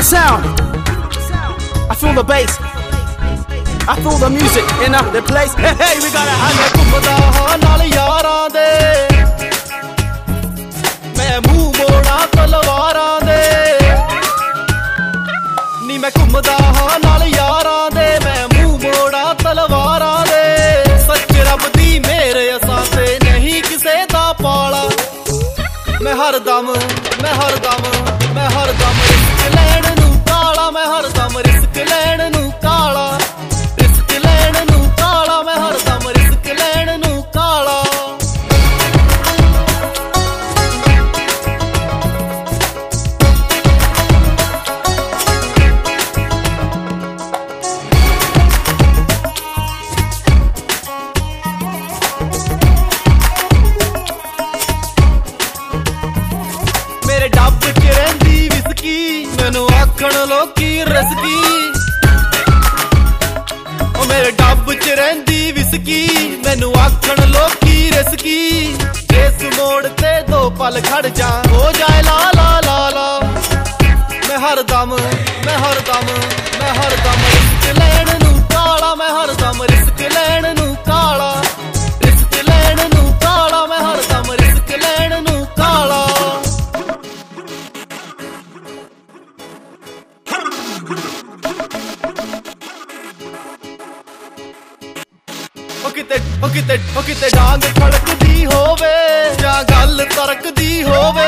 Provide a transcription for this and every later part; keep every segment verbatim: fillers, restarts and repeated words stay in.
sound. I feel the bass. I feel the music in the place. Hey, hey, we gotta have it. ਘੁੰਮਦਾ ਹਾਂ ਨਾਲ ਯਾਰਾਂ ਦੇ, ਮੈਂ ਮੂੰਹ ਮੋੜਾਂ ਤਲਵਾਰਾਂ ਦੇ। ਨੀ ਮੈਂ ਘੁੰਮਦਾ ਹਾਂ ਨਾਲ ਯਾਰਾਂ ਦੇ, ਮੈਂ ਮੂੰਹ ਮੋੜਾਂ ਤਲਵਾਰਾਂ ਦੇ। ਸੱਚ ਰੱਬ ਦੀ ਮਿਹਰ ਅਸਾਂ ਤੇ ਨਹੀਂ ਕਿਸੇ ਦਾ ਪਾਲਾ। ਮੈਂ ਹਰਦਮ ਮੈਂ ਹਰਦਮ ਮੈਂ ਹਰਦਮ ਰਿਸਕ ਲੈਣ ਨੂੰ ਕਾਲਾ। ਮੈਂ ਹਰਦਮ ਰਿਸਕ ਲੈਣ ਨੂੰ ਕਾਲਾ। ਰਿਸਕ ਲੈਣ ਨੂੰ ਕਾਲਾ। ਮੈਂ ਹਰਦਮ ਰਿਸਕ ਲੈਣ ਨੂੰ ਕਾਲਾ। ਮੇਰੇ ਡੱਬ ਚ ਰਹਿੰਦੀ ਵਿਸਕੀ, ਮੈਨੂੰ ਆਖਣ ਲੋਕੀ ਰਸਕੀ। ਉਹ ਮੇਰੇ ਡੱਬ ਚ ਰਹਿੰਦੀ ਵਿਸਕੀ, ਮੈਨੂੰ ਆਖਣ ਲੋਕੀ ਰਸਕੀ। ਇਸ ਮੋੜ ਤੇ ਦੋ ਪਲ ਖੜ ਜਾ, ਹੋ ਜਾਏ ਲਾ ਲਾ ਲਾ ਲਾ। ਮੈਂ ਹਰਦਮ ਮੈਂ ਹਰਦਮ ਮੈਂ ਹਰਦਮ ਰਿਸਕ ਲੈਣ ਨੂੰ ਕਾਲਾ। ਮੈਂ ਹਰਦਮ ਰਿਸਕ ਲੈਣ ਨੂੰ ਕਾਲਾ। ਰਿਸਕ ਲੈਣ ਨੂੰ ਕਾਲਾ। ਮੈਂ ਹਰਦਮ ਰਿਸਕ ਲੈਣ ਨੂੰ ਕਾਲਾ। ਉਹ ਕਿਤੇ ਉਹ ਕਿਤੇ ਉਹ ਕਿਤੇ ਡਾਂਗ ਖੜਕਦੀ ਹੋਵੇ ਜਾਂ ਗੱਲ ਤਰਕਦੀ ਹੋਵੇ।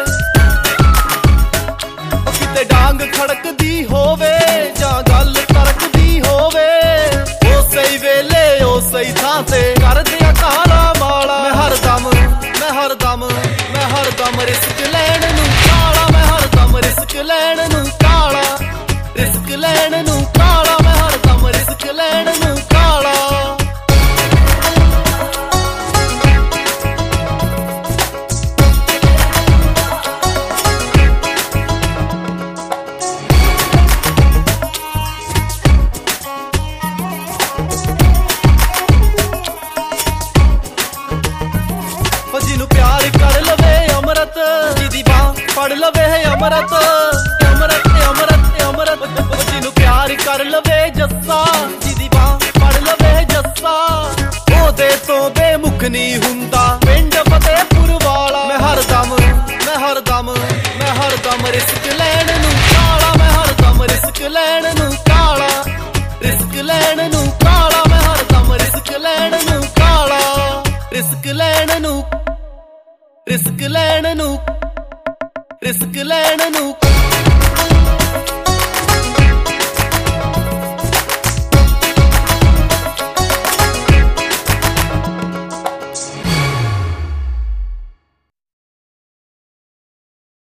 ਉਹ ਕਿਤੇ ਡਾਂਗ ਖੜਕਦੀ ਹੋਵੇ ਜਾਂ ਗੱਲ ਤਰਕਦੀ ਹੋਵੇ। ਉਸੇ ਹੀ ਵੇਲੇ ਉਸੇ ਹੀ ਥਾਂ ਤੇ ਕਰਦੇ ਆ ਕਾਲਾ ਮਾਲਾ। ਮੈਂ ਹਰਦਮ ਮੈਂ ਹਰਦਮ ਮੈਂ ਹਰਦਮ ਰਿਸਕ ਲੈਣ ਨੂੰ ਕਾਲਾ। ਮੈਂ ਹਰਦਮ ਰਿਸਕ ਲੈਣ ਨੂੰ ਕਾਲਾ। ਰਿਸਕ ਲੈਣ ਨੂੰ ਕਾਲਾ। ਮੈਂ ਹਰਦਮ ਰਿਸਕ ਲੈਣ ਨੂੰ ਕਾਲਾ। ਜਿਹਨੂੰ ਪਿਆਰ ਕਰ ਲਵੇ ਅਮਰਤ, ਜਿਹਦੀ ਬਾਂਹ ਫੜ ਲਵੇ ਅਮਰਤ। ਅਮਰਤ ਅਮਰਤ ਅਮਰਤ ਜਿਹਨੂੰ ਪਿਆਰ ਕਰ ਲਵੇ ਜੱਸਾ, ਜਿਹਦੀ ਬਾਂਹ ਫੜ ਲਵੇ ਜੱਸਾ। ਉਹਦੇ ਤੋਂ ਬੇਮੁਖ ਨਹੀਂ ਹੁੰਦਾ ਪਿੰਡ ਫਤਿਹਪੁਰ ਵਾਲਾ। ਮੈਂ ਹਰਦਮ ਮੈਂ ਹਰਦਮ ਮੈਂ ਹਰਦਮ ਰਿਸਕ ਲੈਣ ਨੂੰ ਕਾਲਾ। ਮੈਂ ਹਰਦਮ ਰਿਸਕ ਲੈਣ ਨੂੰ ਕਾਲਾ। ਰਿਸਕ ਲੈਣ ਨੂੰ ਕਾਲਾ। ਮੈਂ ਹਰਦਮ ਰਿਸਕ ਲੈਣ ਨੂੰ ਕਾਲਾ। ਰਿਸਕ ਲੈਣ ਨੂੰ ਰਿਸਕ ਲੈਣ ਨੂੰ ਰਿਸਕ ਲੈਣ ਨੂੰ